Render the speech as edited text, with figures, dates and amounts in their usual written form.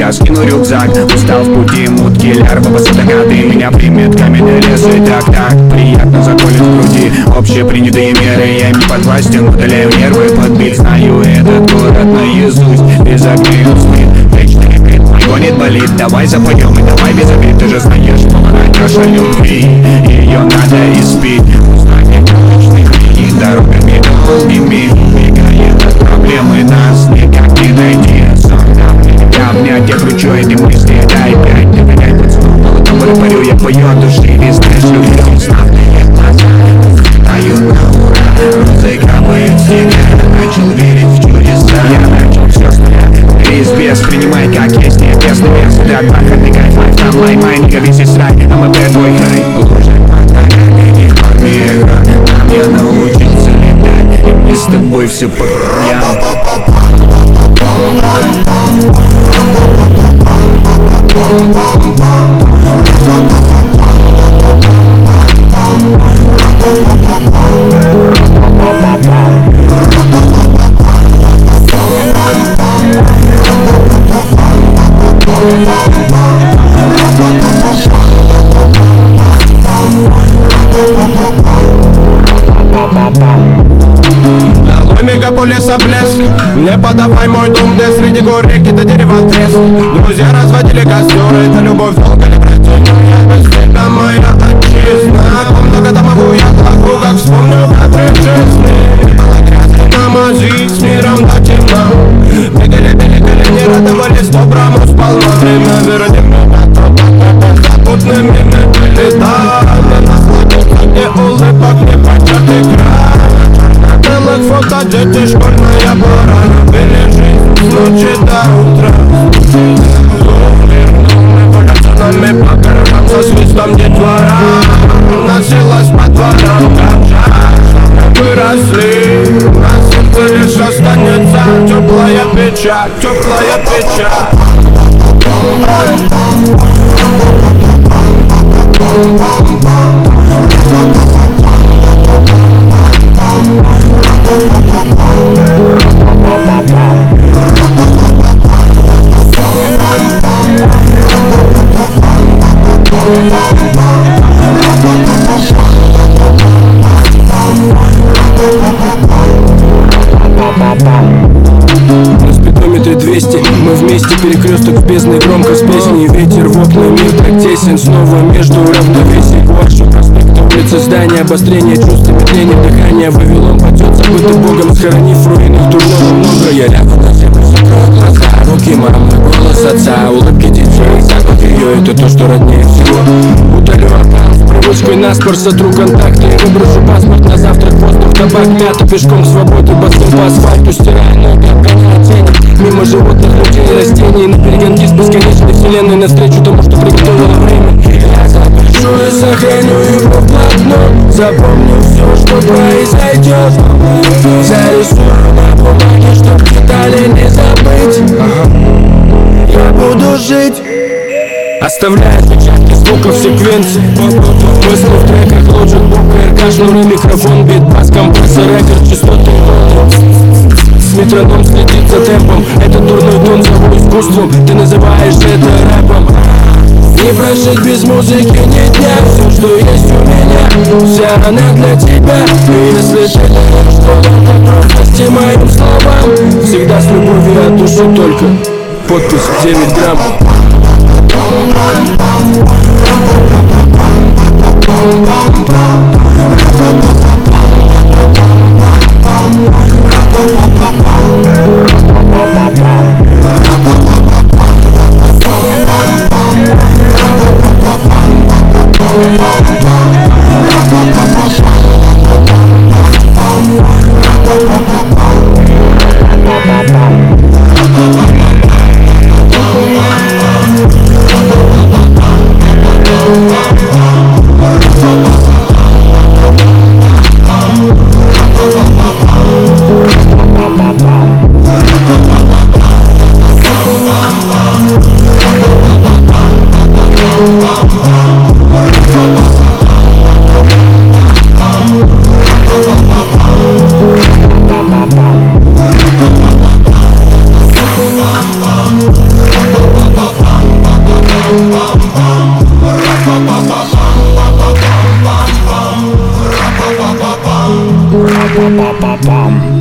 я скину рюкзак. Устал в пути, мутки, лярвы, посадокаты. Меня примет каменный лес и так приятно заколет в груди. Общепринятые меры, я им не подвластен. Удаляю нервы, подбить, знаю этот город наизусть. Без огней уснет, вечный бит мой гонит, болит. Давай запоем и давай без обид. Ты же знаешь, что она наша любви, ее надо испить. Узнание и дорогами долгими, убегает от проблемы, нас никак не найти. Я обнять, я кручу эти мысли, дай пять, не гоняй под сном. Молодого парю, я пою от души, и знаешь, люблю уставные глаза. Стою на ура, разыгрывает себя. Начал верить в чудеса, я начал все стоять. Без принимай как есть, небесный вес. Ты от бархатный кайф, там лай-май, не говись и срай. АМП твой край, лужа под ногами, не порви экран. Нам я научился летать, и мы с тобой все по краям. Долой мегаполиса блеск, не подавай мой дом, где среди гор реки до дерева треск. Друзья разводили костер, это любовь долго ли протянет. Я без тебя моя отчизна. Помню, когда могу я плаку, как вспомню кадры жизни. Было грязно на мази, с миром до темна. Бегали, не радовались доброму сполна. Время верни меня туда, запутными мы летали. Насладился, где улыбок не початый край. Белых фото, дети, школьная пора. Любили жизнь с ночи до утра. Мы гуляться нами по гаражам со свистом детвора. Носилась по дворам, как жаль, что мы выросли. На сердце лишь останется теплая печаль, теплая печаль. На спидометре 200, мы вместе, перекресток в бездной, громко с песней. Ветер в окна, мир так тесен, снова между равновесий. Гуашью проспекта, улицы, здания, обострение чувств, медление дыхания. Вавилон падет, забытый Богом, схоронив руины. Дурного много, я лягу на землю, закрою глаза. Руки мамы, голос отца, улыбки детей, запах ее, это то, что роднее всего. Удалю аккаунт с привычкой наспор, сотру контакты и выброшу паспорт на завтрак. Воздух, табак, мята, пешком к свободе, босым по асфальту, стирая ноги, обгоняя тени. Мимо животных, людей и растений, на перегонки с бесконечной вселенной, навстречу тому, что приготовило время. Я запишу и сохраню его в блокнот, запомню все, что произойдет. Зарисую на бумаге, чтоб детали не забыть. Я буду жить, оставляя отпечатки звуков секвенции. Мысли в треках, Logic, Book, РК, шнуры, микрофон, бит-бас, компрессор, рекорд, частоты. С метроном следит за темпом, этот дурной тон зову искусством. Ты называешь это рэпом. Не прожить без музыки ни дня. Все, что есть у меня, вся она для тебя. И если ты думаешь, что это пропасти моим словам, всегда с любовью от души только. Подпись 9 грамм. Па-па-па-пам.